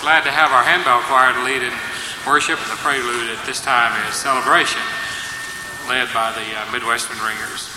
glad to have our handbell choir to lead in worship, and the prelude at this time is Celebration, led by the Midwestern Ringers.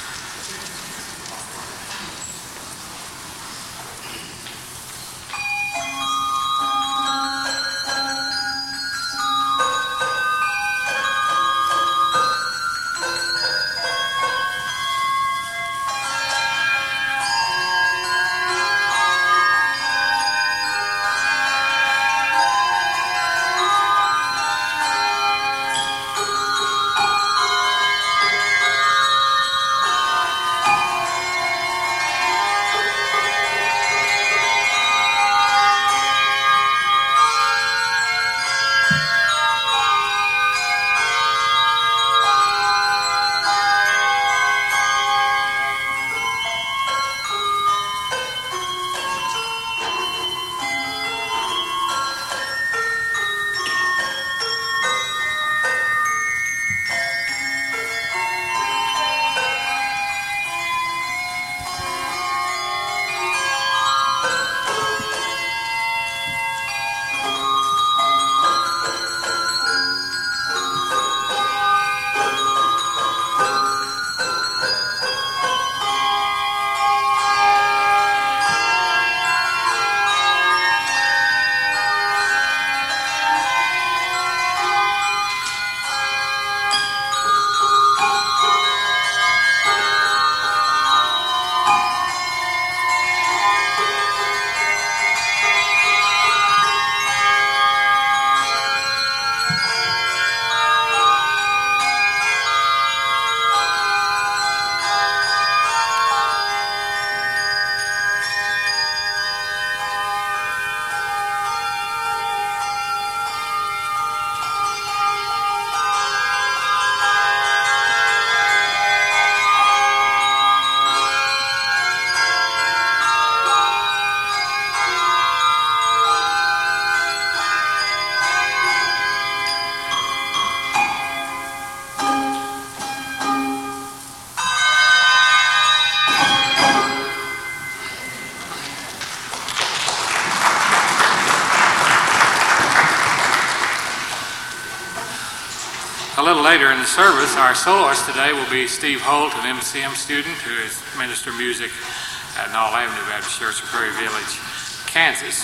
A little later in the service, our soloist today will be Steve Holt, an MCM student who is minister music at Knoll Avenue Baptist Church in Prairie Village, Kansas.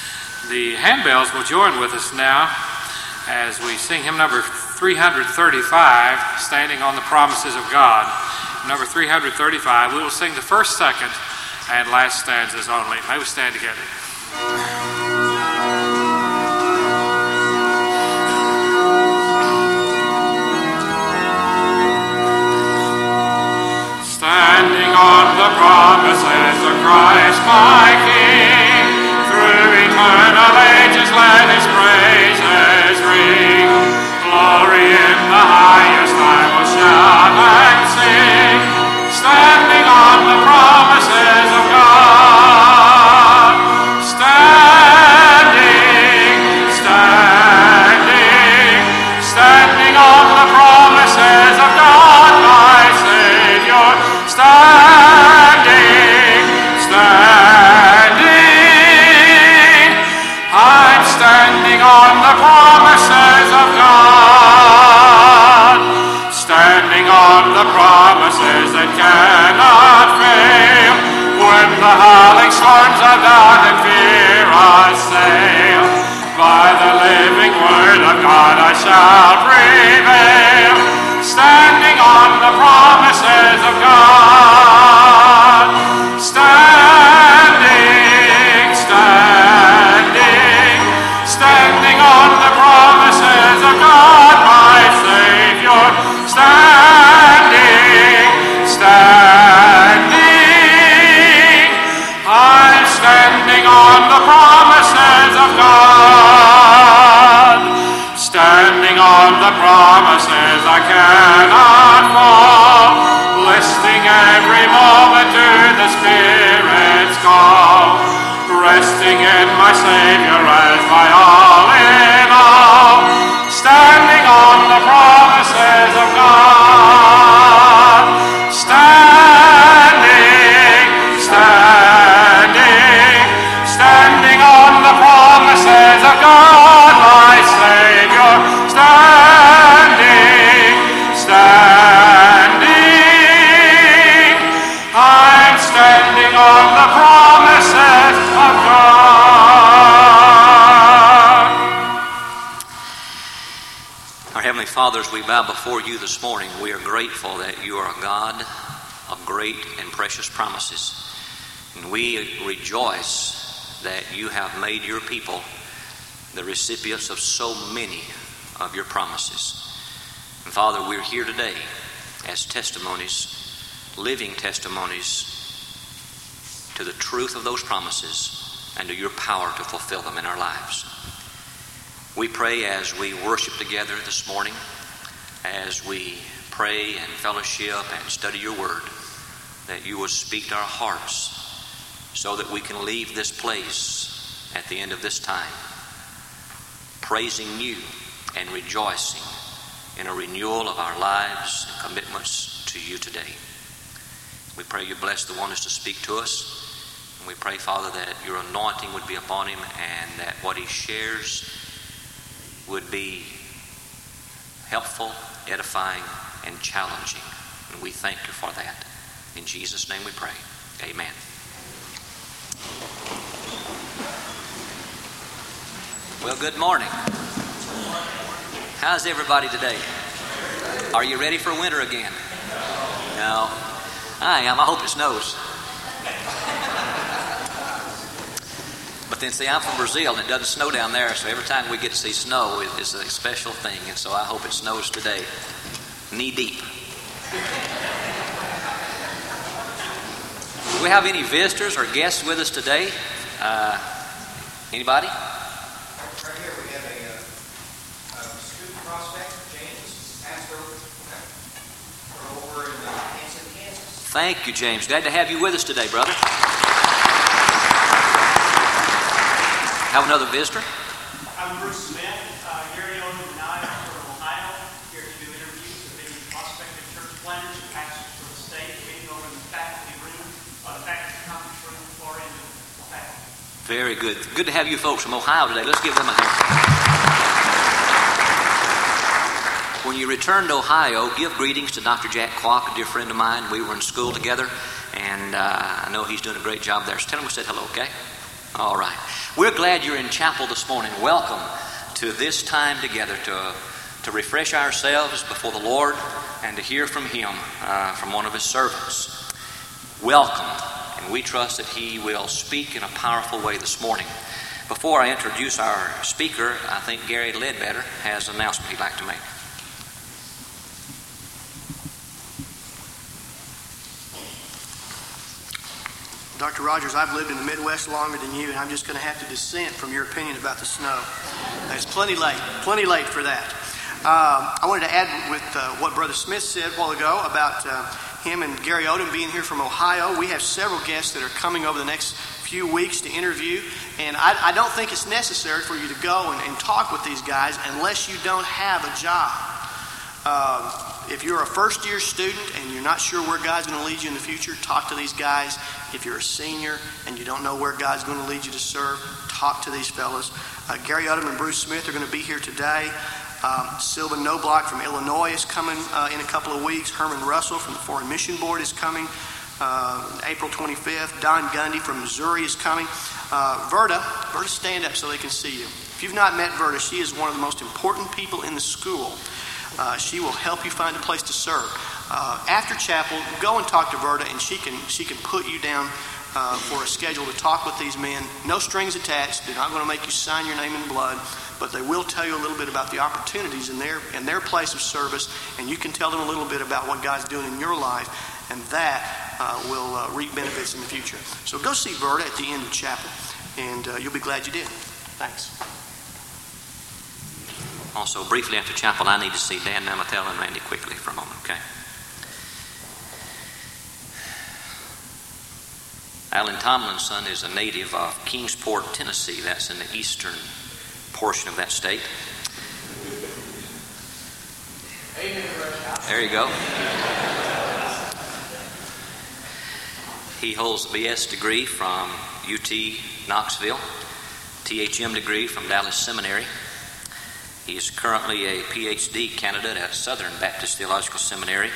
The handbells will join with us now as we sing hymn number 335, Standing on the Promises of God. Number 335, we will sing the first, second, and last stanzas only. May we stand together. Standing on the promises of Christ my King, through eternal ages let his praises ring. Glory in the highest I will shout and sing, standing on the promises of God. Standing, standing, standing on the promises of God my Savior. Standing, standing, I'm standing on the promises of God, standing on the promises that cannot fail. When the howling storms of doubt and fear assail, by the living word of God I shall prevail, standing on the promises of God. Standing, standing, standing on the promises of God my Savior. Standing, standing, I'm standing on the promises of God. Standing on the promises I cannot fall, listening every moment to the Spirit's call, resting in my Savior as my all in all, standing on the promises of God. Standing, standing, standing on the promises of God. Father, as we bow before you this morning, we are grateful that you are a God of great and precious promises. And we rejoice that you have made your people the recipients of so many of your promises. And Father, we're here today as testimonies, living testimonies to the truth of those promises and to your power to fulfill them in our lives. We pray as we worship together this morning, as we pray and fellowship and study your word, that you will speak to our hearts so that we can leave this place at the end of this time praising you and rejoicing in a renewal of our lives and commitments to you today. We pray you bless the one who's to speak to us. And we pray, Father, that your anointing would be upon him and that what he shares would be helpful, edifying, and challenging. And we thank you for that. In Jesus' name we pray. Amen. Well, good morning. How's everybody today? Are you ready for winter again? No. I am. I hope it snows. But then, see, I'm from Brazil, and it doesn't snow down there, so every time we get to see snow, it's a special thing. And so I hope it snows today, knee-deep. Do we have any visitors or guests with us today? Anybody? Right here we have a student prospect, James Astor, from over in Hanson, Kansas. Thank you, James. Glad to have you with us today, brother. Have another visitor? I'm Bruce Smith. Gary Odom and I are from Ohio, here to do interviews with many prospective church planners and pastors for the state, meeting over in the faculty room, faculty conference room, far end of the faculty. Very good. Good to have you folks from Ohio today. Let's give them a hand. When you return to Ohio, give greetings to Dr. Jack Kwok, a dear friend of mine. We were in school together, and I know he's doing a great job there. So tell him we said hello, okay? All right. We're glad you're in chapel this morning. Welcome to this time together to refresh ourselves before the Lord and to hear from Him, from one of His servants. Welcome, and we trust that He will speak in a powerful way this morning. Before I introduce our speaker, I think Gary Ledbetter has an announcement he'd like to make. Dr. Rogers, I've lived in the Midwest longer than you, and I'm just going to have to dissent from your opinion about the snow. It's plenty late for that. I wanted to add with what Brother Smith said a while ago about him and Gary Odom being here from Ohio. We have several guests that are coming over the next few weeks to interview, and I don't think it's necessary for you to go and talk with these guys unless you don't have a job. If you're a first-year student and you're not sure where God's going to lead you in the future, talk to these guys. If you're a senior and you don't know where God's going to lead you to serve, talk to these fellows. Gary Odom and Bruce Smith are going to be here today. Sylvan Knobloch from Illinois is coming in a couple of weeks. Herman Russell from the Foreign Mission Board is coming April 25th. Don Gundy from Missouri is coming. Verda, stand up so they can see you. If you've not met Verda, she is one of the most important people in the school. She will help you find a place to serve. After chapel, go and talk to Verda, and she can put you down for a schedule to talk with these men. No strings attached. They're not going to make you sign your name in blood, but they will tell you a little bit about the opportunities in their place of service, and you can tell them a little bit about what God's doing in your life, and that will reap benefits in the future. So go see Verda at the end of chapel, and you'll be glad you did. Thanks. Also, briefly after chapel, I need to see Dan Namatel and Randy quickly for a moment, okay? Alan Tomlinson is a native of Kingsport, Tennessee. That's in the eastern portion of that state. There you go. He holds a BS degree from UT Knoxville, THM degree from Dallas Seminary. He is currently a PhD candidate at Southern Baptist Theological Seminary.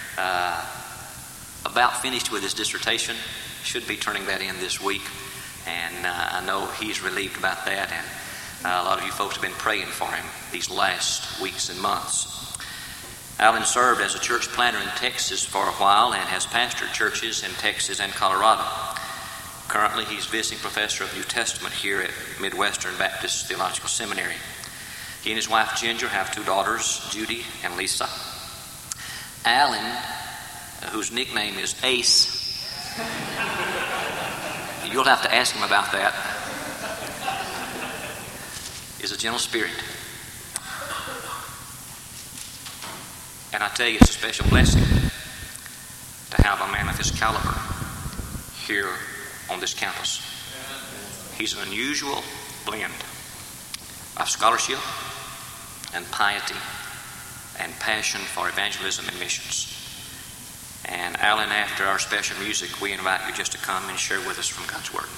About finished with his dissertation. Should be turning that in this week. And I know he's relieved about that. And a lot of you folks have been praying for him these last weeks and months. Alan served as a church planter in Texas for a while and has pastored churches in Texas and Colorado. Currently, he's visiting professor of New Testament here at Midwestern Baptist Theological Seminary. He and his wife Ginger have 2 daughters, Judy and Lisa. Alan, whose nickname is Ace, you'll have to ask him about that, is a gentle spirit. And I tell you, it's a special blessing to have a man of his caliber here on this campus. He's an unusual blend of scholarship and piety and passion for evangelism and missions. And Alan, after our special music, we invite you just to come and share with us from God's Word.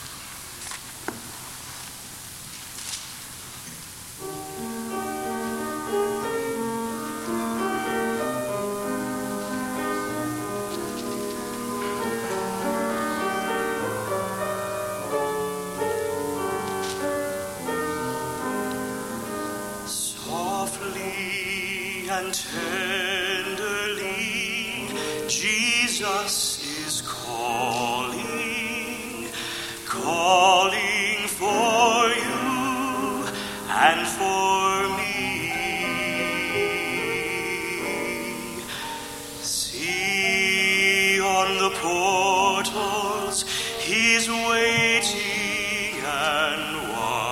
And tenderly, Jesus is calling, calling for you and for me. See on the portals, he's waiting and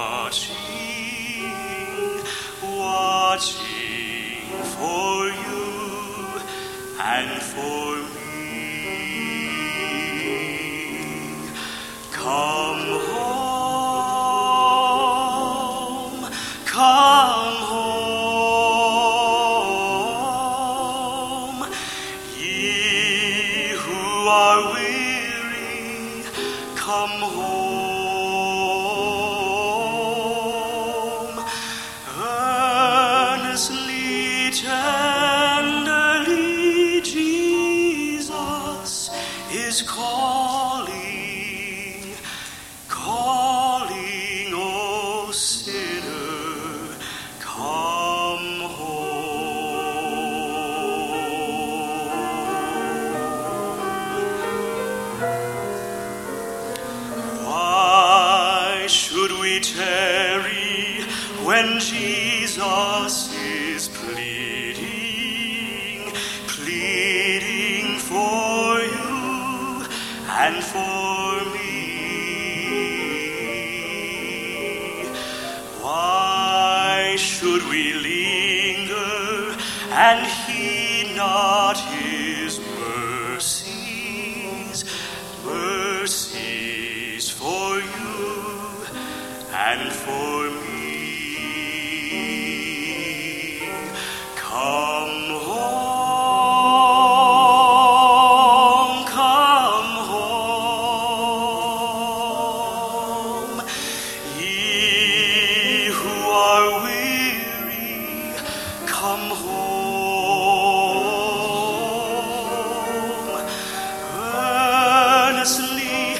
watching for you and for me. Come home, come home, ye who are weary, come home, earnestly tenderly, Jesus is calling, calling, O sinner, come home. Why should we tarry when Jesus is pleading, pleading for you and for me? Why should we linger and heed not his mercies, mercies for you and for me? Come home, come home, ye who are weary, come home, earnestly,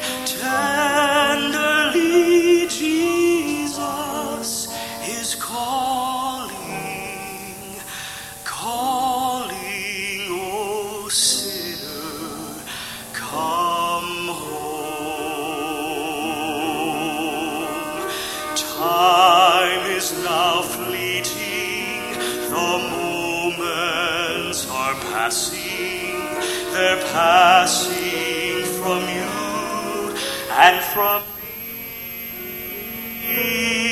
tenderly, Jesus is calling, calling, O sinner, come home. Time is now fleeting, the moments are passing, they're passing from you and from me.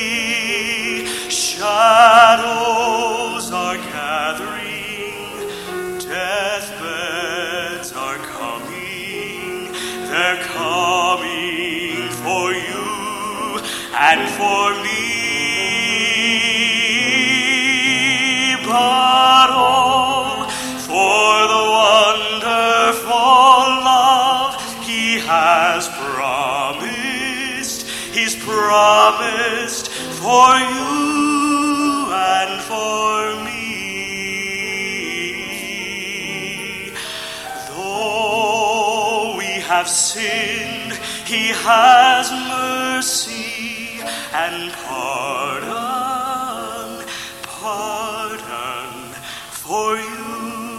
Shadows are gathering, deathbeds are coming, they're coming for you and for me. But oh, for the wonderful love he has promised, he's promised for you and for me. Though we have sinned, he has mercy and pardon, pardon for you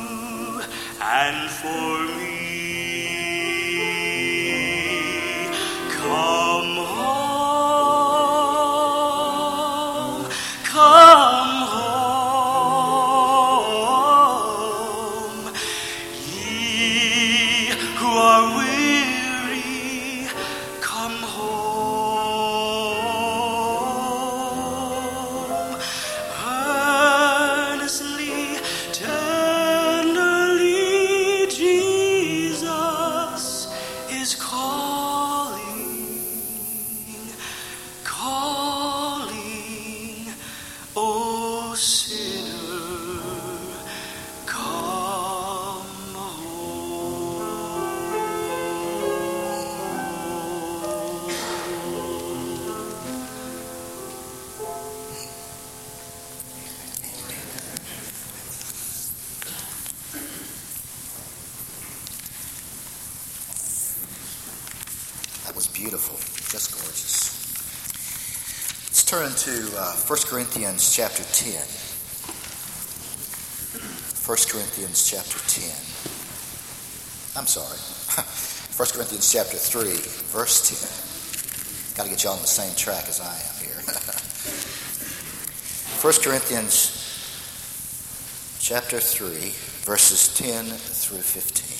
Jesus. Let's turn to 1 Corinthians chapter 10. 1 Corinthians chapter 10. I'm sorry. 1 Corinthians chapter 3, verse 10. Got to get you all on the same track as I am here. 1 Corinthians chapter 3, verses 10 through 15.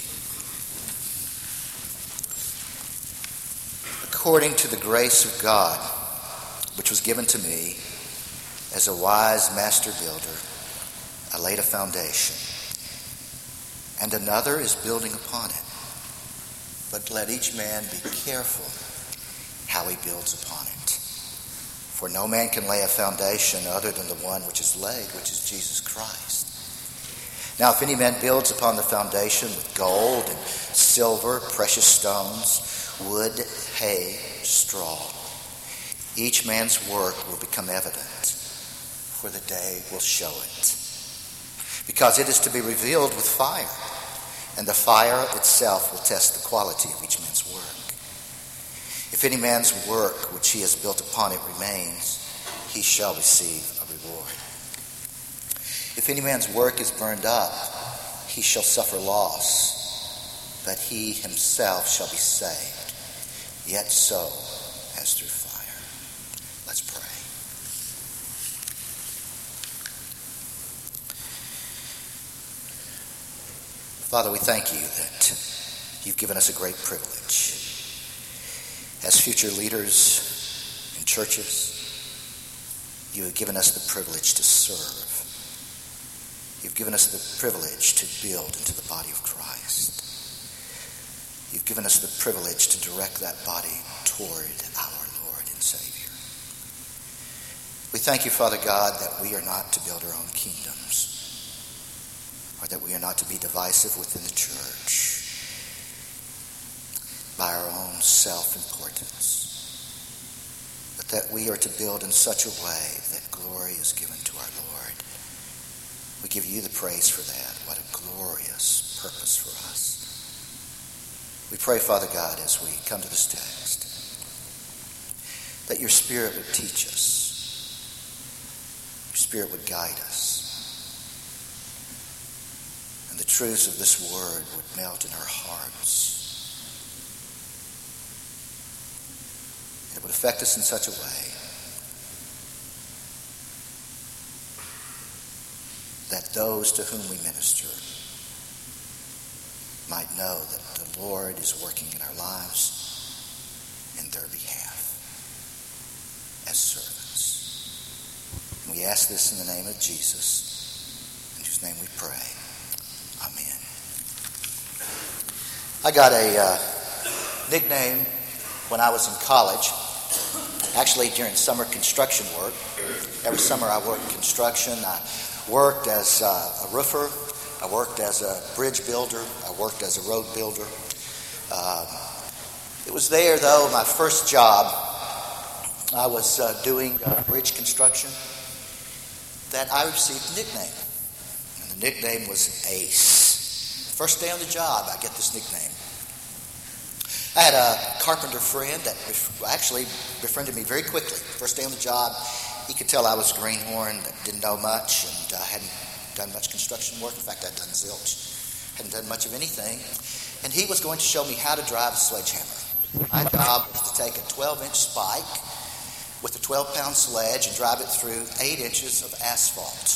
According to the grace of God, which was given to me, as a wise master builder, I laid a foundation, and another is building upon it. But let each man be careful how he builds upon it. For no man can lay a foundation other than the one which is laid, which is Jesus Christ. Now, if any man builds upon the foundation with gold and silver, precious stones, wood, hay, straw, each man's work will become evident, for the day will show it. Because it is to be revealed with fire, and the fire itself will test the quality of each man's work. If any man's work which he has built upon it remains, he shall receive a reward. If any man's work is burned up, he shall suffer loss, but he himself shall be saved, yet so as through fire. Let's pray. Father, we thank you that you've given us a great privilege. As future leaders in churches, you have given us the privilege to serve. You've given us the privilege to build into the body of Christ. You've given us the privilege to direct that body toward our Lord and Savior. We thank you, Father God, that we are not to build our own kingdoms, or that we are not to be divisive within the church by our own self-importance, but that we are to build in such a way that glory is given to our Lord. We give you the praise for that. What a glorious purpose for us. We pray, Father God, as we come to this text, that your Spirit would teach us. Your Spirit would guide us. And the truths of this word would melt in our hearts. It would affect us in such a way that those to whom we minister might know that the Lord is working in our lives in their behalf as servants. And we ask this in the name of Jesus, in whose name we pray. Amen. I got a nickname when I was in college, actually during summer construction work. Every summer I worked construction. I worked as a roofer. I worked as a bridge builder. I worked as a road builder. It was there, though, my first job, I was doing bridge construction, that I received a nickname. And the nickname was Ace. First day on the job, I get this nickname. I had a carpenter friend that actually befriended me very quickly. First day on the job, he could tell I was a greenhorn that didn't know much, and I hadn't done much construction work. In fact, I'd done zilch. Hadn't done much of anything. And he was going to show me how to drive a sledgehammer. My job was to take a 12-inch spike with a 12-pound sledge and drive it through 8 inches of asphalt.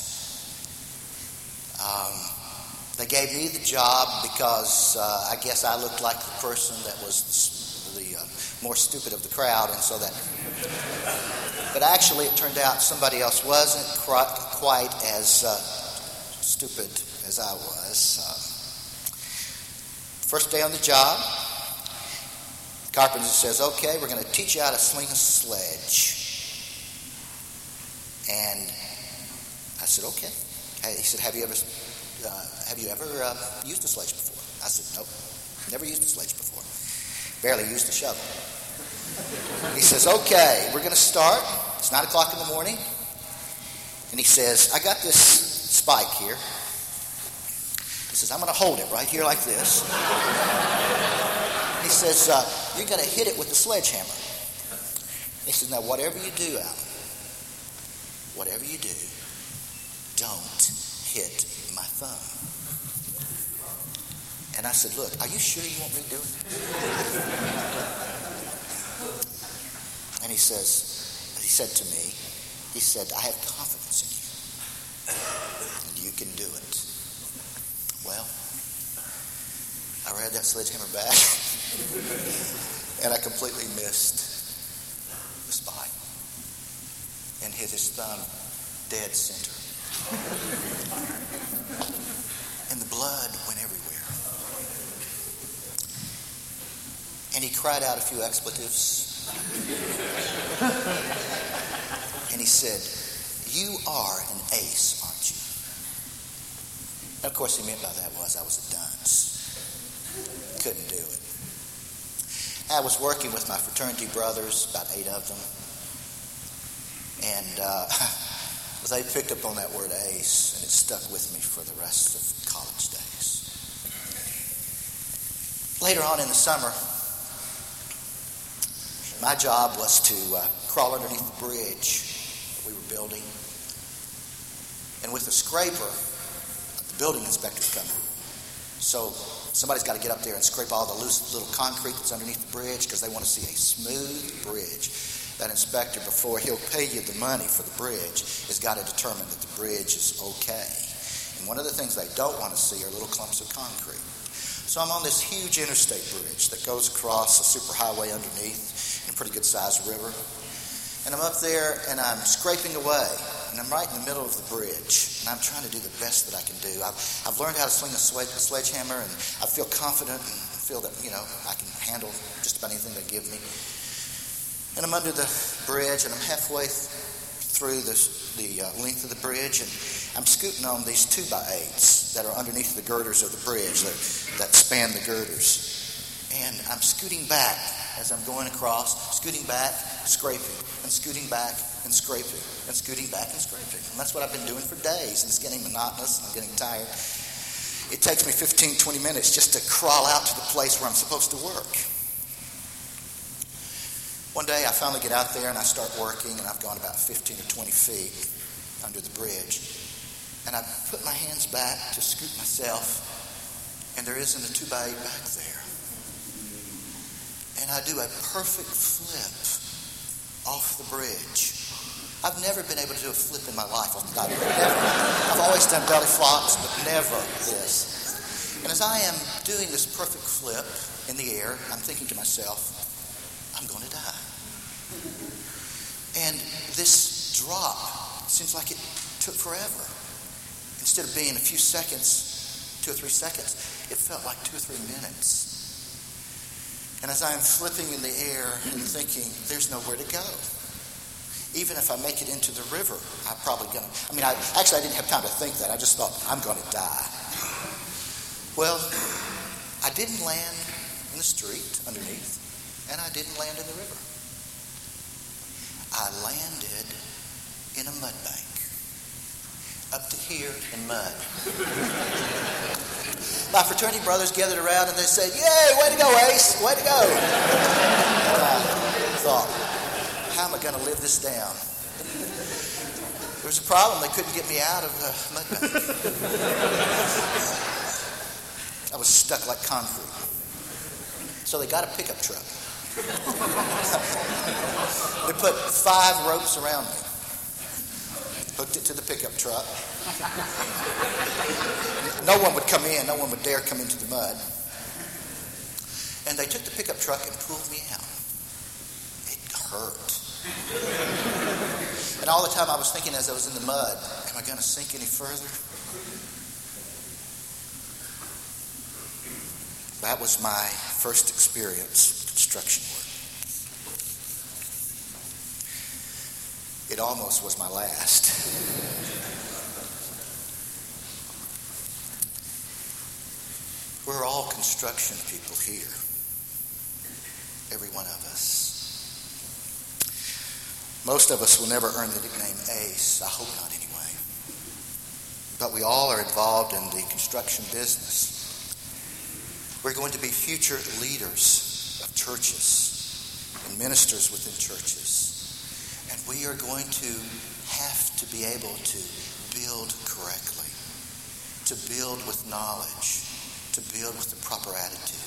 They gave me the job because I guess I looked like the person that was the more stupid of the crowd, and so that. But actually, it turned out somebody else wasn't quite as stupid as I was. First day on the job, the carpenter says, "Okay, we're going to teach you how to sling a sledge." And I said, "Okay." He said, "Have you ever used a sledge before?" I said, "Nope, never used a sledge before. Barely used a shovel." And he says, "Okay, we're going to start. It's 9 o'clock in the morning." And he says, "I got this spike here." He says, "I'm going to hold it right here like this." He says, "You're going to hit it with the sledgehammer." He said, now whatever you do, Alan, whatever you do, don't hit my thumb. And I said, look, are you sure you want me to do it? And he said to me, he said, I have confidence in you. And you can do it. Well, I read that sledgehammer back, and I completely missed the spot and hit his thumb dead center. And the blood went everywhere. And he cried out a few expletives. And he said, you are an ace, aren't you? And of course, he meant by that was I was a dunce. Couldn't do it. I was working with my fraternity brothers, about 8 of them. And they picked up on that word ace, and it stuck with me for the rest of college days. Later on in the summer, my job was to crawl underneath the bridge that we were building. And with a scraper, the building inspector's coming. So somebody's got to get up there and scrape all the loose little concrete that's underneath the bridge because they want to see a smooth bridge. That inspector, before he'll pay you the money for the bridge, has got to determine that the bridge is okay. And one of the things they don't want to see are little clumps of concrete. So I'm on this huge interstate bridge that goes across a superhighway underneath in a pretty good-sized river. And I'm up there, and I'm scraping away. And I'm right in the middle of the bridge. And I'm trying to do the best that I can do. I've learned how to swing a sledgehammer, and I feel confident and feel that, I can handle just about anything they give me. And I'm under the bridge, and I'm halfway through the length of the bridge, and I'm scooting on these 2x8s that are underneath the girders of the bridge that span the girders. And I'm scooting back as I'm going across, scooting back, scraping, and scooting back, and scraping, and scooting back, and scraping. And that's what I've been doing for days, and it's getting monotonous, and I'm getting tired. It takes me 15, 20 minutes just to crawl out to the place where I'm supposed to work. One day I finally get out there and I start working, and I've gone about 15 or 20 feet under the bridge. And I put my hands back to scoot myself, and there isn't a 2x8 back there. And I do a perfect flip off the bridge. I've never been able to do a flip in my life off the top. Never. I've always done belly flops, but never this. And as I am doing this perfect flip in the air, I'm thinking to myself, I'm going to die. And this drop seems like it took forever. Instead of being a few seconds, 2 or 3 seconds, it felt like 2 or 3 minutes. And as I am flipping in the air and thinking, there's nowhere to go. Even if I make it into the river, I'm probably going to... I didn't have time to think that. I just thought, I'm going to die. Well, I didn't land in the street underneath. And I didn't land in the river. I landed in a mud bank. Up to here in mud. My fraternity brothers gathered around and they said, yay, way to go, Ace, way to go. And I thought, how am I going to live this down? There was a problem. They couldn't get me out of the mud bank. I was stuck like concrete. So they got a pickup truck. They put 5 ropes around me, hooked it to the pickup truck. No one would come in, no one would dare come into the mud. And they took the pickup truck and pulled me out. It hurt. And all the time I was thinking as I was in the mud, am I going to sink any further? That was my first experience with construction work. It almost was my last. We're all construction people here. Every one of us. Most of us will never earn the nickname Ace. I hope not anyway. But we all are involved in the construction business. We're going to be future leaders of churches and ministers within churches. we are going to have to be able to build correctly, to build with knowledge, to build with the proper attitude.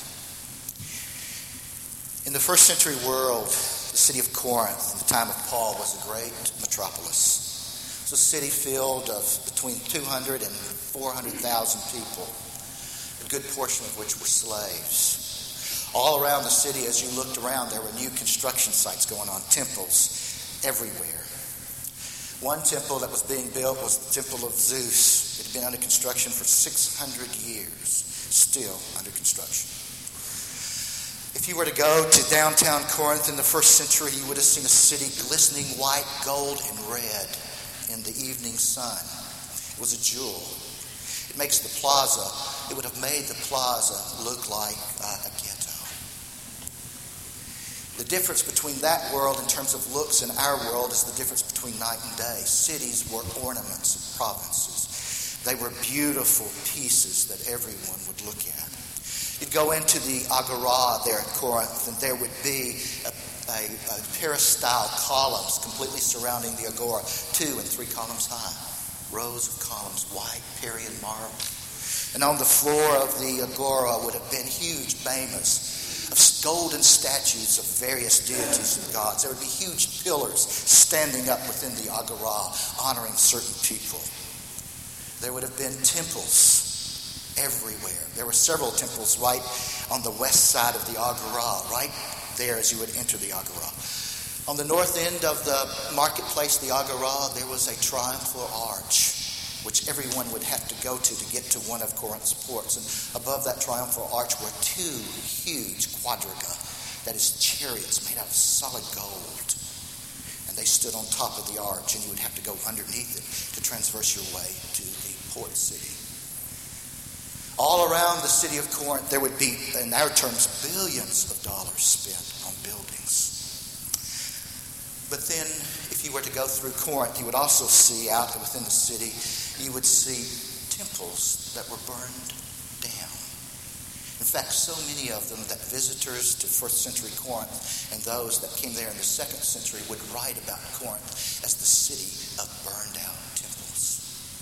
In the first century world, the city of Corinth, in the time of Paul, was a great metropolis. It was a city filled of between 200 and 400,000 people, a good portion of which were slaves. All around the city, as you looked around, there were new construction sites going on, temples everywhere. One temple that was being built was the Temple of Zeus. It had been under construction for 600 years, still under construction. If you were to go to downtown Corinth in the first century, you would have seen a city glistening white, gold, and red in the evening sun. It was a jewel. It makes the plaza, it would have made the plaza look like a ghetto. The difference between that world in terms of looks and our world is the difference between night and day. Cities were ornaments of provinces. They were beautiful pieces that everyone would look at. You'd go into the Agora there at Corinth, and there would be a peristyle columns completely surrounding the Agora, 2 and 3 columns high. Rows of columns, white, Parian marble. And on the floor of the Agora would have been huge behemoths of golden statues of various deities and gods. There would be huge pillars standing up within the Agora, honoring certain people. There would have been temples everywhere. There were several temples right on the west side of the Agora, right there as you would enter the Agora. On the north end of the marketplace, the Agora, there was a triumphal arch, which everyone would have to go to get to one of Corinth's ports. And above that triumphal arch were 2 huge quadriga, that is chariots made out of solid gold. And they stood on top of the arch, and you would have to go underneath it to transverse your way to the port city. All around the city of Corinth, there would be, in our terms, billions of dollars spent on buildings. But then, if you were to go through Corinth, you would also see out within the city, you would see temples that were burned down. In fact, so many of them that visitors to first century Corinth and those that came there in the second century would write about Corinth as the city of burned out temples.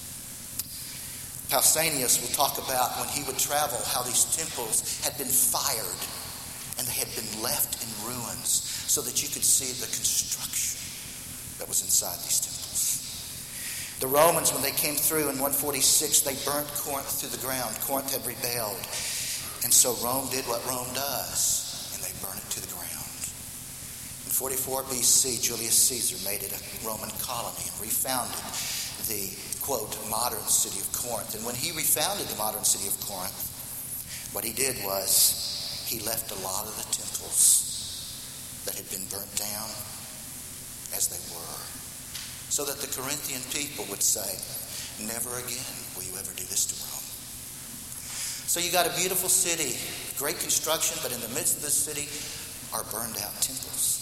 Pausanias will talk about when he would travel how these temples had been fired and they had been left in ruins so that you could see the construction that was inside these temples. The Romans, when they came through in 146, they burnt Corinth to the ground. Corinth had rebelled. And so Rome did what Rome does, and they burned it to the ground. In 44 BC, Julius Caesar made it a Roman colony and refounded the, quote, modern city of Corinth. And when he refounded the modern city of Corinth, what he did was he left a lot of the temples that had been burnt down as they were, so that the Corinthian people would say, never again will you ever do this to Rome. So you got a beautiful city, great construction, but in the midst of the city are burned out temples.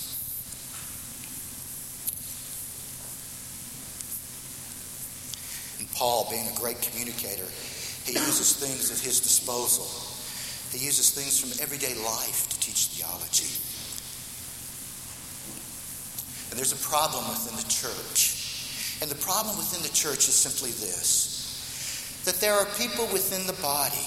And Paul, being a great communicator, he uses things at his disposal. He uses things from everyday life to teach theology. And there's a problem within the church. And the problem within the church is simply this, that there are people within the body,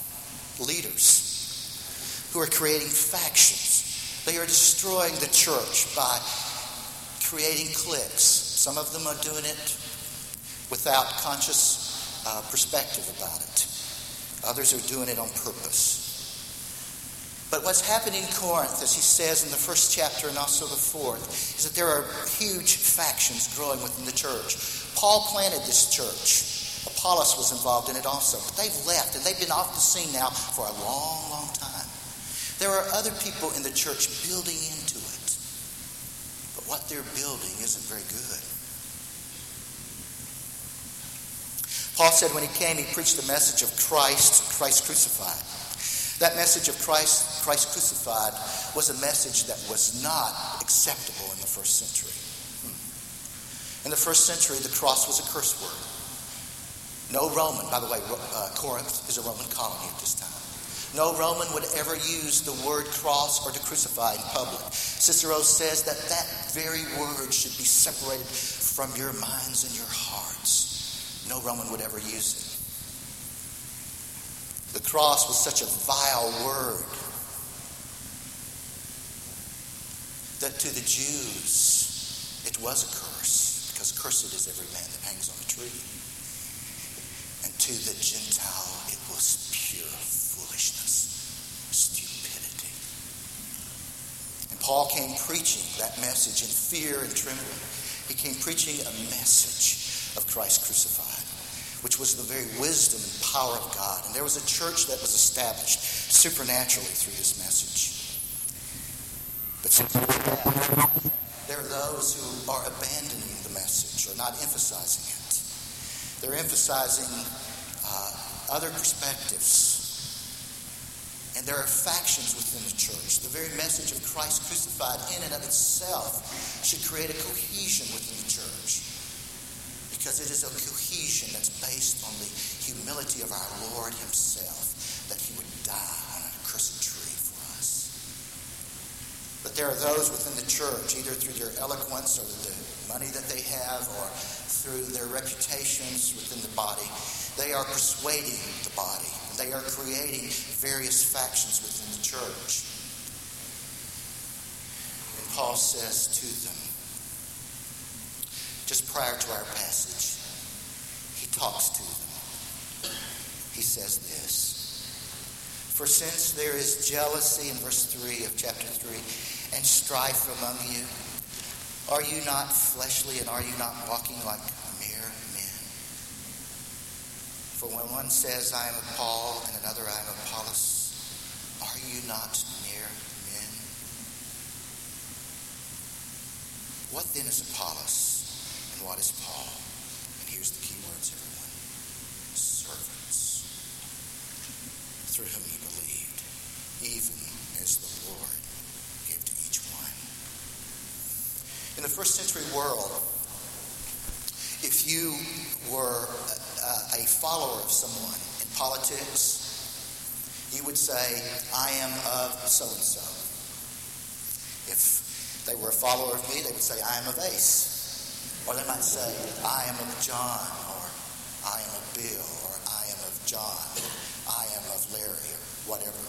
leaders, who are creating factions. They are destroying the church by creating cliques. Some of them are doing it without conscious perspective about it. Others are doing it on purpose. But what's happening in Corinth, as he says in the first chapter and also the fourth, is that there are huge factions growing within the church. Paul planted this church. Apollos was involved in it also. But they've left, and they've been off the scene now for a long, long time. There are other people in the church building into it. But what they're building isn't very good. Paul said when he came, he preached the message of Christ crucified. That message of Christ crucified was a message that was not acceptable in the first century. In the first century, the cross was a curse word. No Roman, by the way, Corinth is a Roman colony at this time. No Roman would ever use the word cross or to crucify in public. Cicero says that that very word should be separated from your minds and your hearts. No Roman would ever use it. The cross was such a vile word that to the Jews it was a curse, because cursed is every man that hangs on a tree. And to the Gentile it was pure foolishness, stupidity. And Paul came preaching that message in fear and trembling. He came preaching a message of Christ crucified, which was the very wisdom and power of God. And there was a church that was established supernaturally through this message. But there are those who are abandoning the message or not emphasizing it. They're emphasizing other perspectives. And there are factions within the church. The very message of Christ crucified in and of itself should create a cohesion within the church, because it is a cohesion that's based on the humility of our Lord himself, that he would die on an accursed tree for us. But there are those within the church, either through their eloquence or the money that they have or through their reputations within the body, they are persuading the body. They are creating various factions within the church. And Paul says to them, just prior to our passage, he talks to them. He says this: for since there is jealousy, in verse 3 of chapter 3, and strife among you, are you not fleshly, and are you not walking like mere men? For when one says, I am of Paul, and another, I am of Apollos, are you not mere men? What then is Apollos, and what is Paul? And here's the key words, everyone. Servants, through whom you believed, even as the Lord gave to each one. In the first century world, if you were a follower of someone in politics, you would say, I am of so-and-so. If they were a follower of me, they would say, I am of Ace. Or they might say, I am of John, or I am of Bill, or I am of John, I am of Larry, or whatever.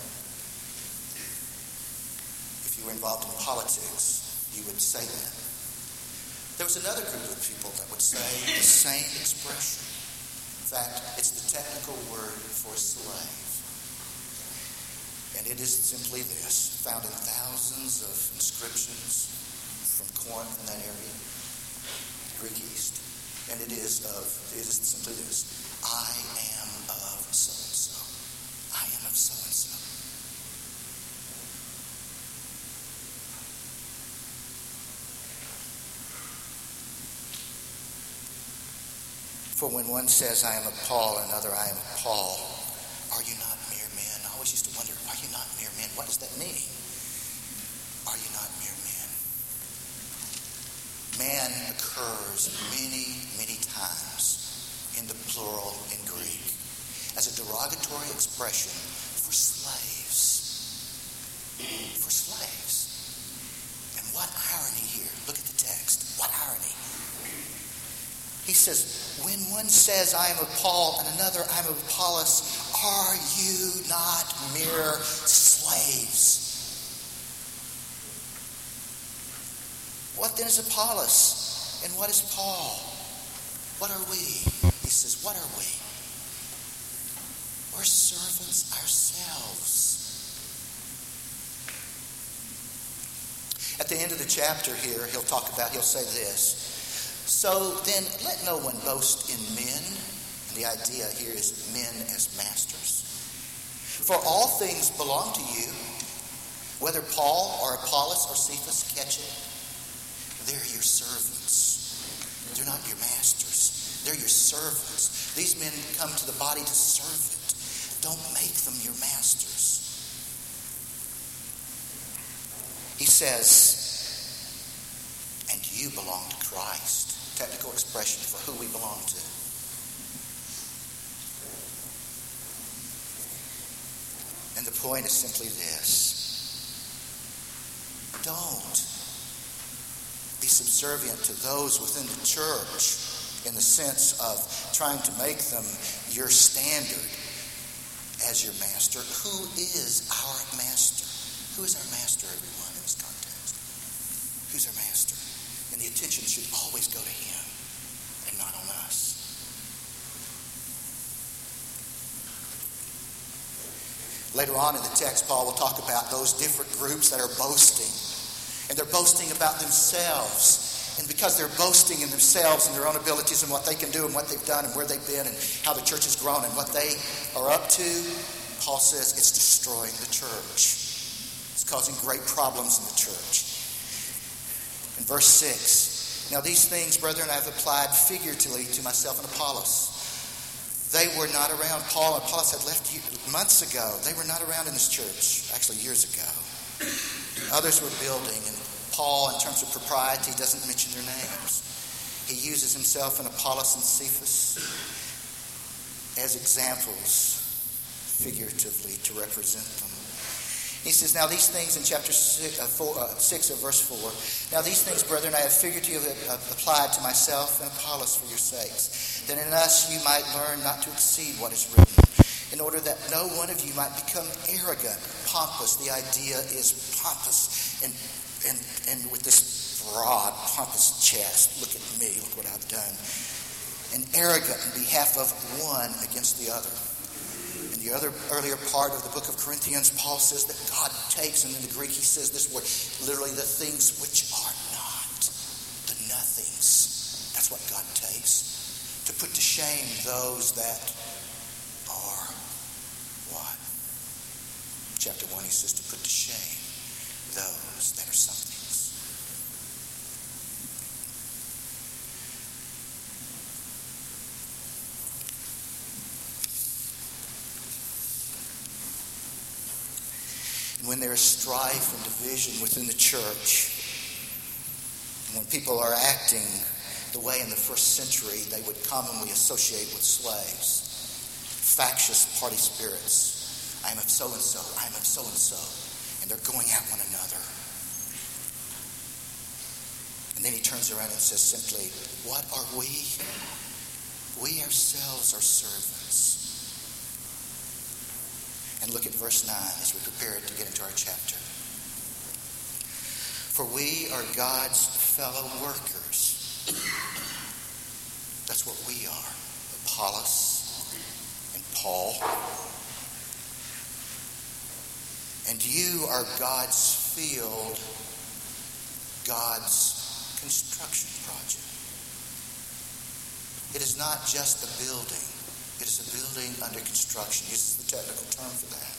If you were involved in politics, you would say that. There was another group of people that would say the same expression. In fact, it's the technical word for slave. And it is simply this, found in thousands of inscriptions from Corinth in that area, Greek East. And it is simply this: I am of so-and-so. I am of so-and-so. For when one says, I am of Paul, and another, I am of Paul, are you not mere men? I always used to wonder, are you not mere men? What does that mean? Are you not mere men? Man occurs many, many times in the plural in Greek as a derogatory expression for slaves. For slaves. And what irony here. Look at the text. What irony. He says, when one says, I am of Paul, and another, I am of Apollos, are you not mere slaves? What then is Apollos, and what is Paul? What are we? He says, what are we? We're servants ourselves. At the end of the chapter here, he'll say this: so then, let no one boast in men. And the idea here is men as masters. For all things belong to you, whether Paul or Apollos or Cephas, catch it. They're your servants. They're not your masters. They're your servants. These men come to the body to serve it. Don't make them your masters. He says, and you belong to Christ. Technical expression for who we belong to. And the point is simply this. Don't be subservient to those within the church in the sense of trying to make them your standard as your master. Who is our master? Who is our master, everyone, in this context? Who's our master? And the attention should always go to him and not on us. Later on in the text, Paul will talk about those different groups that are boasting. And they're boasting about themselves. And because they're boasting in themselves and their own abilities and what they can do and what they've done and where they've been and how the church has grown and what they are up to, Paul says it's destroying the church. It's causing great problems in the church. In verse 6, now these things, brethren, I have applied figuratively to myself and Apollos. They were not around. Paul and Apollos had left months ago. They were not around in this church, actually years ago. Others were building, and Paul, in terms of propriety, doesn't mention their names. He uses himself and Apollos and Cephas as examples, figuratively, to represent them. He says, now these things in chapter 6 of verse 4, now these things, brethren, I have figuratively applied to myself and Apollos for your sakes, that in us you might learn not to exceed what is written, in order that no one of you might become arrogant, pompous. The idea is pompous and with this broad, pompous chest. Look at me, look what I've done. And arrogant in behalf of one against the other. In the other earlier part of the book of Corinthians, Paul says that God takes, and in the Greek he says this word, literally the things which are not, the nothings. That's what God takes. To put to shame those that are what? Chapter 1 he says to put to shame those that are somethings. And when there is strife and division within the church, and when people are acting the way in the first century they would commonly associate with slaves, factious party spirits. I am of so-and-so, I am of so-and-so. And they're going at one another. And then he turns around and says simply, what are we? We ourselves are servants. And look at verse 9 as we prepare to get into our chapter. For we are God's fellow workers. That's what we are. Apollos and Paul. And you are God's field, God's construction project. It is not just a building. It is a building under construction. He uses the technical term for that.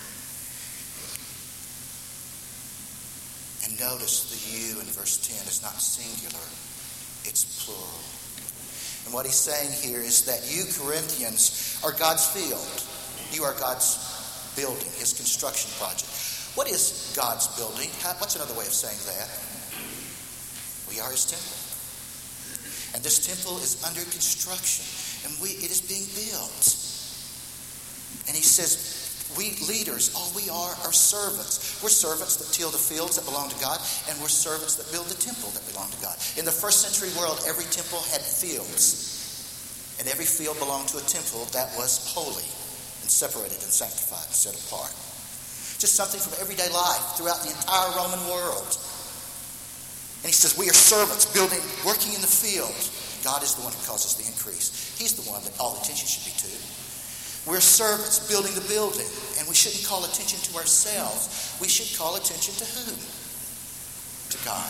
And notice the you in verse 10 is not singular. It's plural. And what he's saying here is that you, Corinthians, are God's field. You are God's building, his construction project. What is God's building? What's another way of saying that? We are his temple. And this temple is under construction. And it is being built. And he says, we leaders, all we are servants. We're servants that till the fields that belong to God, and we're servants that build the temple that belong to God. In the first century world, every temple had fields. And every field belonged to a temple that was holy and separated and sanctified and set apart. Just something from everyday life throughout the entire Roman world. And he says, we are servants working in the field. God is the one who causes the increase. He's the one that all attention should be to. We're servants building the building. And we shouldn't call attention to ourselves. We should call attention to whom? To God.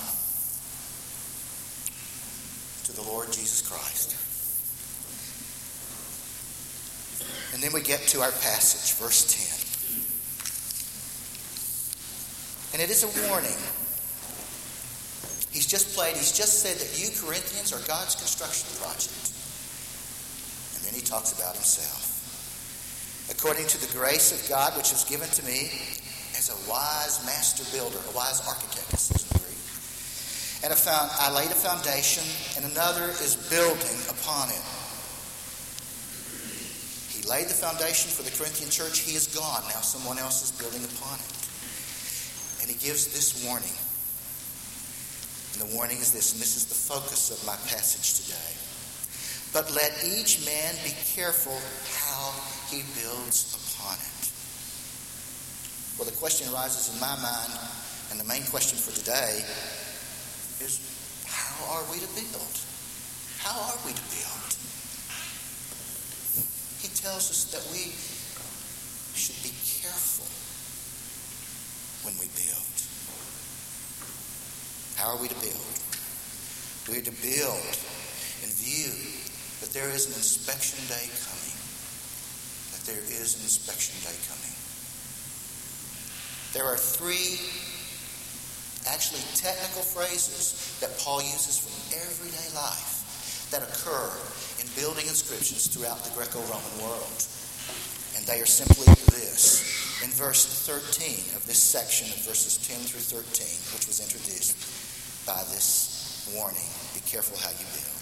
To the Lord Jesus Christ. And then we get to our passage, verse 10. And it is a warning. He's just said that you, Corinthians, are God's construction project. And then he talks about himself. According to the grace of God which was given to me as a wise master builder, a wise architect, it says in the Greek. And I laid a foundation, and another is building upon it. He laid the foundation for the Corinthian church. He is gone. Now someone else is building upon it. And he gives this warning. And the warning is this, and this is the focus of my passage today. But let each man be careful how he builds upon it. Well, the question arises in my mind, and the main question for today is, how are we to build? How are we to build? He tells us that we should be careful when we build. How are we to build? We are to build in view that there is an inspection day coming. That there is an inspection day coming. There are three actually technical phrases that Paul uses from everyday life that occur in building inscriptions throughout the Greco-Roman world. And they are simply this. In verse 13 of this section of verses 10 through 13, which was introduced by this warning, be careful how you build.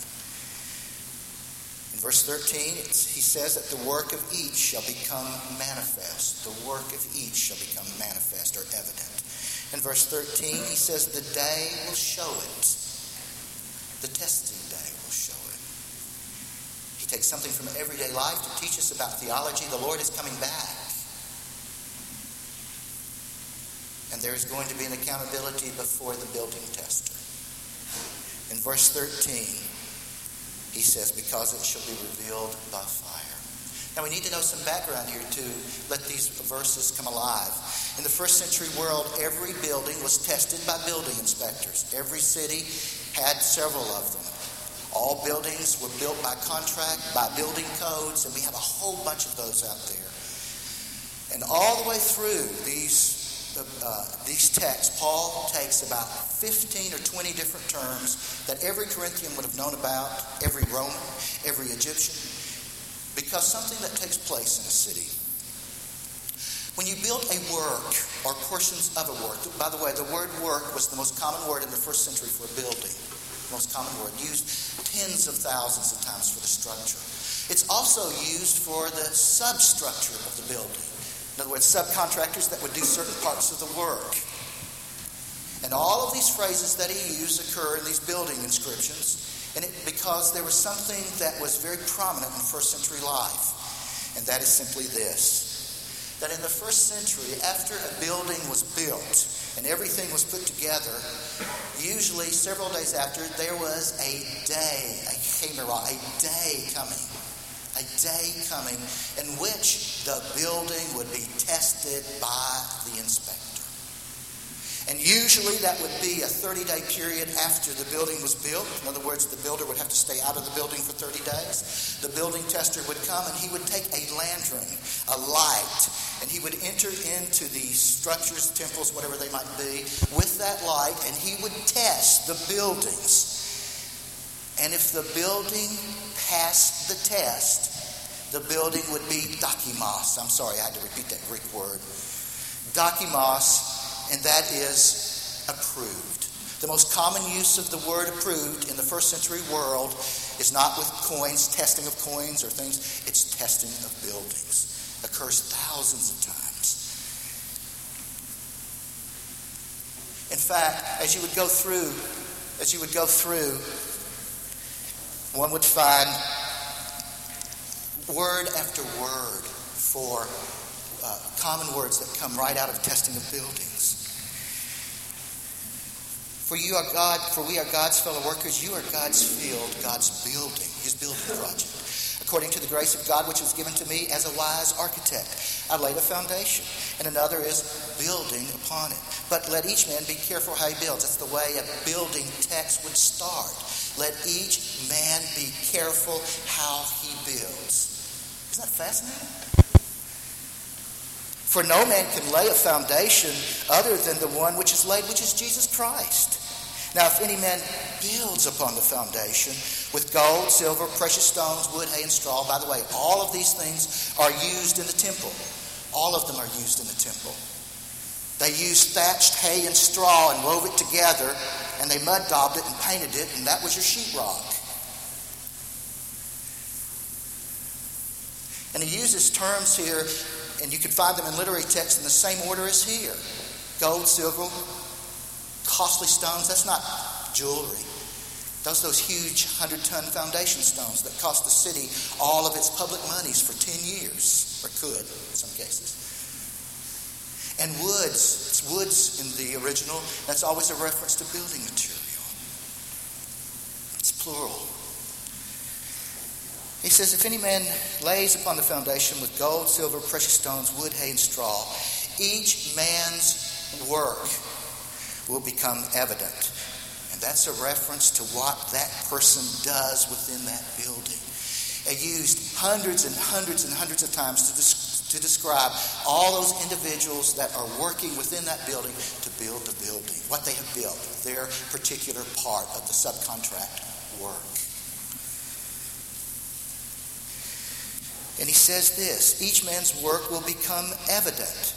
In verse 13, he says that the work of each shall become manifest. The work of each shall become manifest or evident. In verse 13, he says the day will show it. The testing day will show it. He takes something from everyday life to teach us about theology. The Lord is coming back. And there is going to be an accountability before the building tester. In verse 13, he says, because it shall be revealed by fire. Now we need to know some background here to let these verses come alive. In the first century world, every building was tested by building inspectors. Every city had several of them. All buildings were built by contract, by building codes, and we have a whole bunch of those out there. And all the way through these texts, Paul takes about 15 or 20 different terms that every Corinthian would have known about, every Roman, every Egyptian, because something that takes place in a city. When you build a work or portions of a work, by the way, the word work was the most common word in the first century for a building. The most common word, used tens of thousands of times for the structure. It's also used for the substructure of the building. In other words, subcontractors that would do certain parts of the work. And all of these phrases that he used occur in these building inscriptions, and because there was something that was very prominent in first century life, and that is simply this, that in the first century, after a building was built and everything was put together, usually several days after, there was a day, a chemera, a day coming in which the building would be tested by the inspector. And usually that would be a 30-day period after the building was built. In other words, the builder would have to stay out of the building for 30 days. The building tester would come and he would take a lantern, a light, and he would enter into these structures, temples, whatever they might be, with that light, and he would test the buildings. And if the building passed the test, the building would be dokimos. I'm sorry, I had to repeat that Greek word. Dokimos, and that is approved. The most common use of the word approved in the first century world is not with coins, testing of coins or things. It's testing of buildings. It occurs thousands of times. In fact, as you would go through, one would find word after word for common words that come right out of testing of buildings. For we are God's fellow workers. You are God's field, God's building, his building project. According to the grace of God which was given to me as a wise architect, I laid a foundation, and another is building upon it. But let each man be careful how he builds. That's the way a building text would start. Let each man be careful how he builds. Isn't that fascinating? For no man can lay a foundation other than the one which is laid, which is Jesus Christ. Now, if any man builds upon the foundation with gold, silver, precious stones, wood, hay, and straw, by the way, all of these things are used in the temple. All of them are used in the temple. They used thatched hay and straw and wove it together, and they mud daubed it and painted it, and that was your sheetrock. And he uses terms here, and you can find them in literary texts in the same order as here. Gold, silver, costly stones. That's not jewelry. Those huge 100-ton foundation stones that cost the city all of its public monies for 10 years, or could in some cases. And woods. It's woods in the original. That's always a reference to building material. It's plural. He says, if any man lays upon the foundation with gold, silver, precious stones, wood, hay, and straw, each man's work will become evident. And that's a reference to what that person does within that building. They used hundreds and hundreds and hundreds of times to describe all those individuals that are working within that building to build the building, what they have built, their particular part of the subcontract work. And he says this, each man's work will become evident.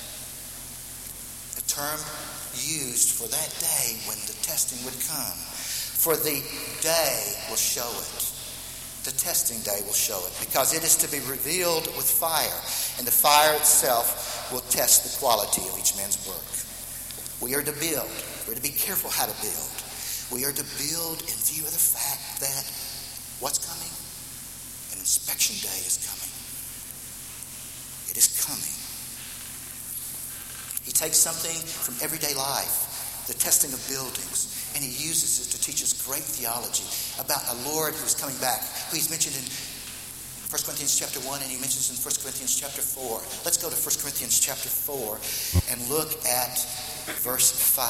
A term used for that day when the testing would come. For the day will show it. The testing day will show it, because it is to be revealed with fire, and the fire itself will test the quality of each man's work. We are to build. We're to be careful how to build. We are to build in view of the fact that what's coming? An inspection day is coming. It is coming. He takes something from everyday life, the testing of buildings, and he uses it to teach us great theology about a Lord who's coming back, who he's mentioned in 1 Corinthians chapter 1, and he mentions in 1 Corinthians chapter 4. Let's go to 1 Corinthians chapter 4 and look at verse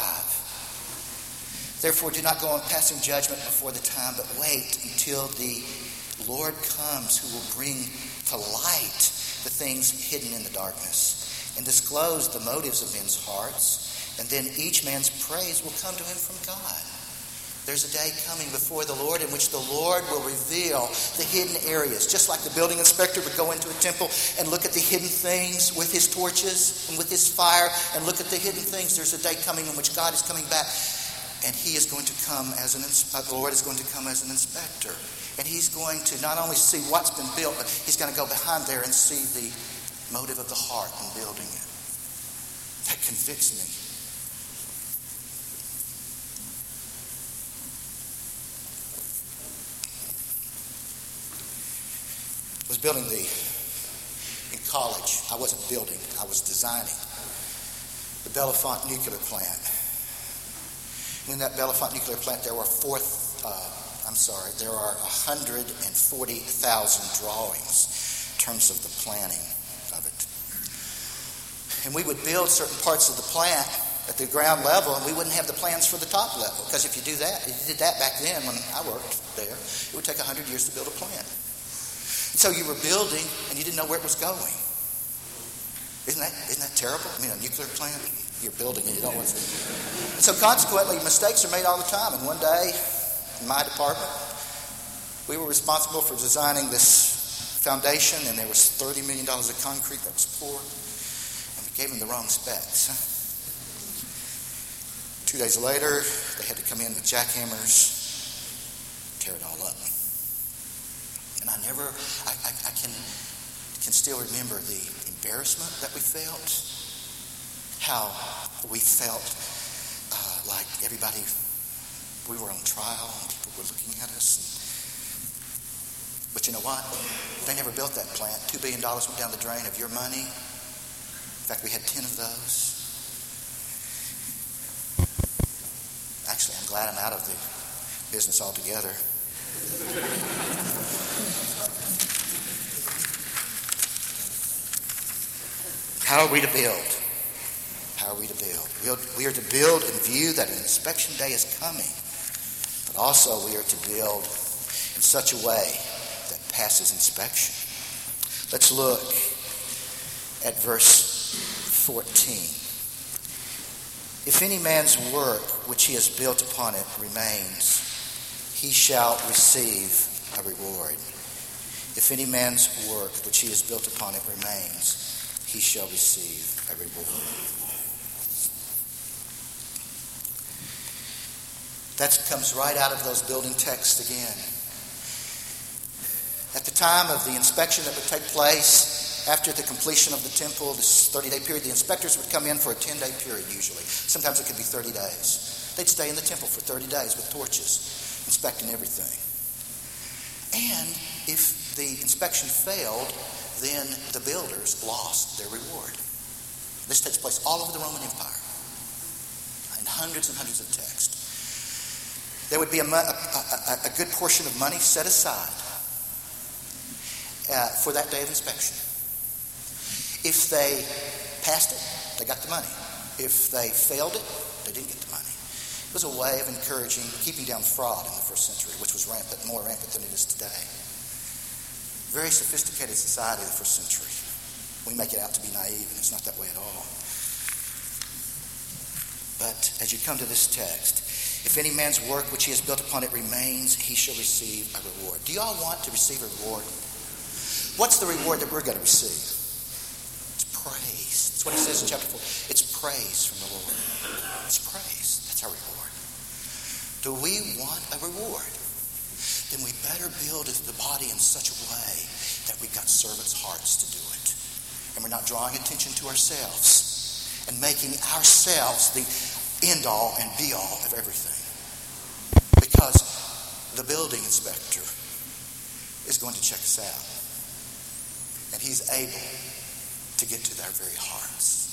5. Therefore, do not go on passing judgment before the time, but wait until the Lord comes, who will bring to light the things hidden in the darkness and disclose the motives of men's hearts, and then each man's praise will come to him from God. There's a day coming before the Lord in which the Lord will reveal the hidden areas, just like the building inspector would go into a temple and look at the hidden things with his torches and with his fire and look at the hidden things. There's a day coming in which God is coming back, and he is going to come as the Lord is going to come as an inspector. And he's going to not only see what's been built, but he's going to go behind there and see the motive of the heart in building it. That convicts me. I was building in college. I wasn't building, I was designing the Bellefonte nuclear plant. And in that Bellefonte nuclear plant, there are 140,000 drawings in terms of the planning of it. And we would build certain parts of the plant at the ground level, and we wouldn't have the plans for the top level. Because if you did that back then when I worked there, it would take 100 years to build a plant. And so you were building, and you didn't know where it was going. Isn't that terrible? I mean, a nuclear plant, you're building and you don't want to. And so consequently, mistakes are made all the time. And one day, in my department, we were responsible for designing this foundation, and there was $30 million of concrete that was poured, and we gave them the wrong specs. 2 days later, they had to come in with jackhammers, tear it all up. And I can still remember the embarrassment that we felt, how we felt like everybody, we were on trial and people were looking at us. But you know what? They never built that plant. $2 billion went down the drain of your money. In fact, we had 10 of those. Actually, I'm glad I'm out of the business altogether. How are we to build? How are we to build? We are to build in view that an inspection day is coming. But also we are to build in such a way that passes inspection. Let's look at verse 14. If any man's work which he has built upon it remains, he shall receive a reward. If any man's work which he has built upon it remains, he shall receive a reward. That comes right out of those building texts again. At the time of the inspection that would take place after the completion of the temple, this 30-day period, the inspectors would come in for a 10-day period usually. Sometimes it could be 30 days. They'd stay in the temple for 30 days with torches, inspecting everything. And if the inspection failed, then the builders lost their reward. This takes place all over the Roman Empire, in hundreds and hundreds of texts. There would be a good portion of money set aside for that day of inspection. If they passed it, they got the money. If they failed it, they didn't get the money. It was a way of encouraging, keeping down fraud in the first century, which was rampant, more rampant than it is today. Very sophisticated society of the first century. We make it out to be naive, and it's not that way at all. But as you come to this text, if any man's work which he has built upon it remains, he shall receive a reward. Do you all want to receive a reward? What's the reward that we're going to receive? It's praise. That's what he says in chapter 4. It's praise from the Lord. It's praise. That's our reward. Do we want a reward? Then we better build the body in such a way that we've got servants' hearts to do it. And we're not drawing attention to ourselves and making ourselves the end-all and be-all of everything. Because the building inspector is going to check us out. And he's able to get to their very hearts.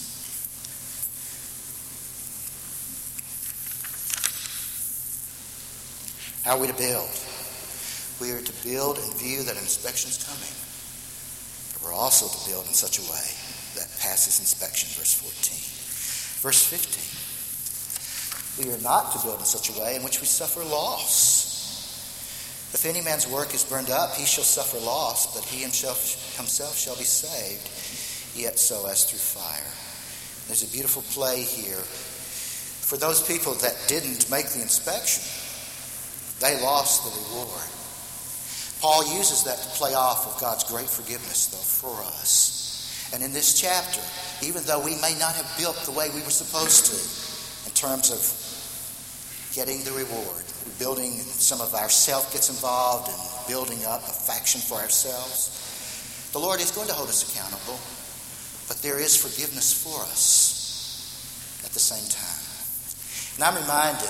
How are we to build? We are to build in view that inspection is coming. But we're also to build in such a way that passes inspection, verse 14. Verse 15. We are not to build in such a way in which we suffer loss. If any man's work is burned up, he shall suffer loss, but he himself shall be saved, yet so as through fire. There's a beautiful play here. For those people that didn't make the inspection, they lost the reward. Paul uses that to play off of God's great forgiveness, though, for us. And in this chapter, even though we may not have built the way we were supposed to, in terms of getting the reward, building, some of ourself gets involved in building up a faction for ourselves, the Lord is going to hold us accountable, but there is forgiveness for us at the same time. And I'm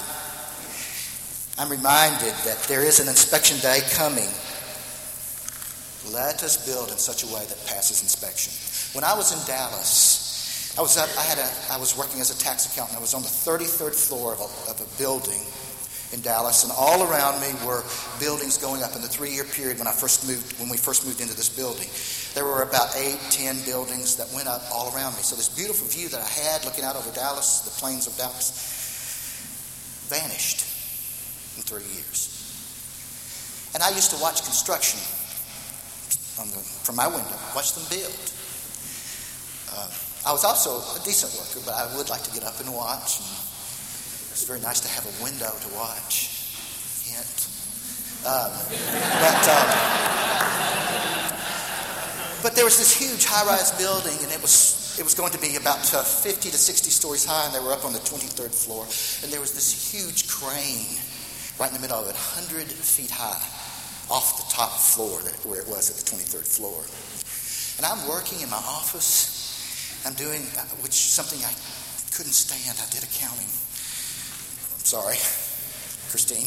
reminded that there is an inspection day coming. Let us build in such a way that passes inspection. When I was in Dallas, I was working as a tax accountant. I was on the 33rd floor of a building in Dallas, and all around me were buildings going up in the 3-year period when we first moved into this building. There were about 8-10 buildings that went up all around me. So this beautiful view that I had looking out over Dallas, the plains of Dallas, vanished in 3 years. And I used to watch construction from my window, watch them build. I was also a decent worker, but I would like to get up and watch. And it's very nice to have a window to watch. But there was this huge high-rise building, and it was going to be about 50 to 60 stories high, and they were up on the 23rd floor. And there was this huge crane right in the middle of it, 100 feet high, off the top floor where it was at the 23rd floor. And I'm working in my office. I'm doing something I couldn't stand. I did accounting. I'm sorry, Christine.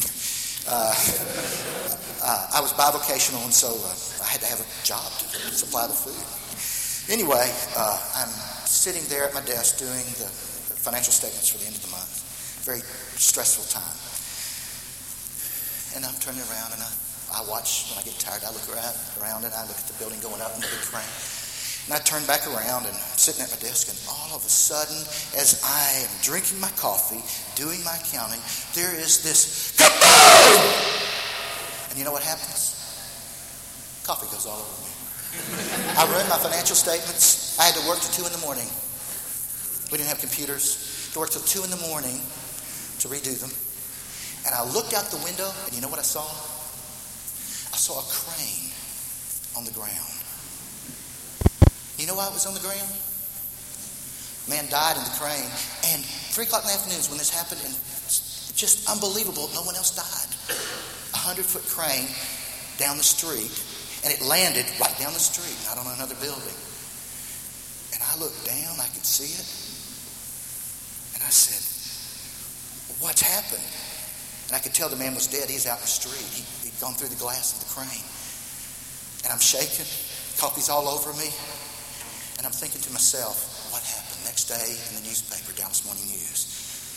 I was bivocational, and so I had to have a job to supply the food. Anyway, I'm sitting there at my desk doing the financial statements for the end of the month. Very stressful time. And I'm turning around, and I watch. When I get tired, I look around, and I look at the building going up in the big crane. And I turn back around, and I'm sitting at my desk, and all of a sudden, as I am drinking my coffee, doing my accounting, there is this kaboom! And you know what happens? Coffee goes all over me. I ruined my financial statements. I had to work till 2 a.m. We didn't have computers. I had to work till 2 a.m. to redo them. And I looked out the window, and you know what I saw? I saw a crane on the ground. You know why it was on the ground? Man died in the crane. And 3 o'clock in the afternoon when this happened, and it's just unbelievable, no one else died. 100-foot crane down the street. and it landed right down the street, not on another building. And I looked down, I could see it, and I said, what's happened? And I could tell the man was dead. He's out in the street. He'd gone through the glass of the crane. And I'm shaking, coffee's all over me, and I'm thinking to myself, what happened? Next day in the newspaper, Dallas Morning News,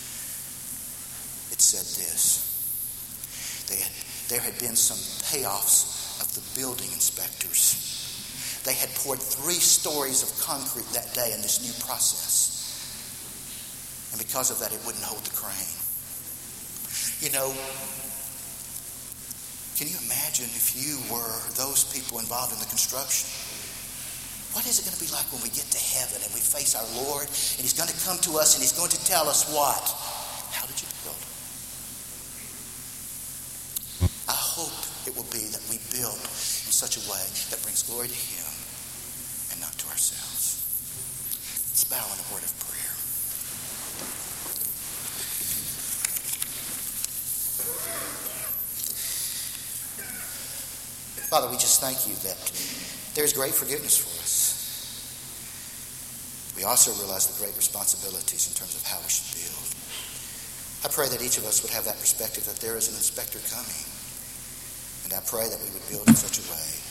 it said this. There had been some payoffs of the building inspectors. They had poured 3 stories of concrete that day in this new process. And because of that, it wouldn't hold the crane. You know, can you imagine if you were those people involved in the construction? What is it going to be like when we get to heaven and we face our Lord and He's going to come to us and He's going to tell us what? How did you build? I hope it will be that we build in such a way that brings glory to Him and not to ourselves. Let's bow in a word of prayer. Father, we just thank You that there is great forgiveness for us. We also realize the great responsibilities in terms of how we should build. I pray that each of us would have that perspective that there is an inspector coming. And I pray that we would build in such a way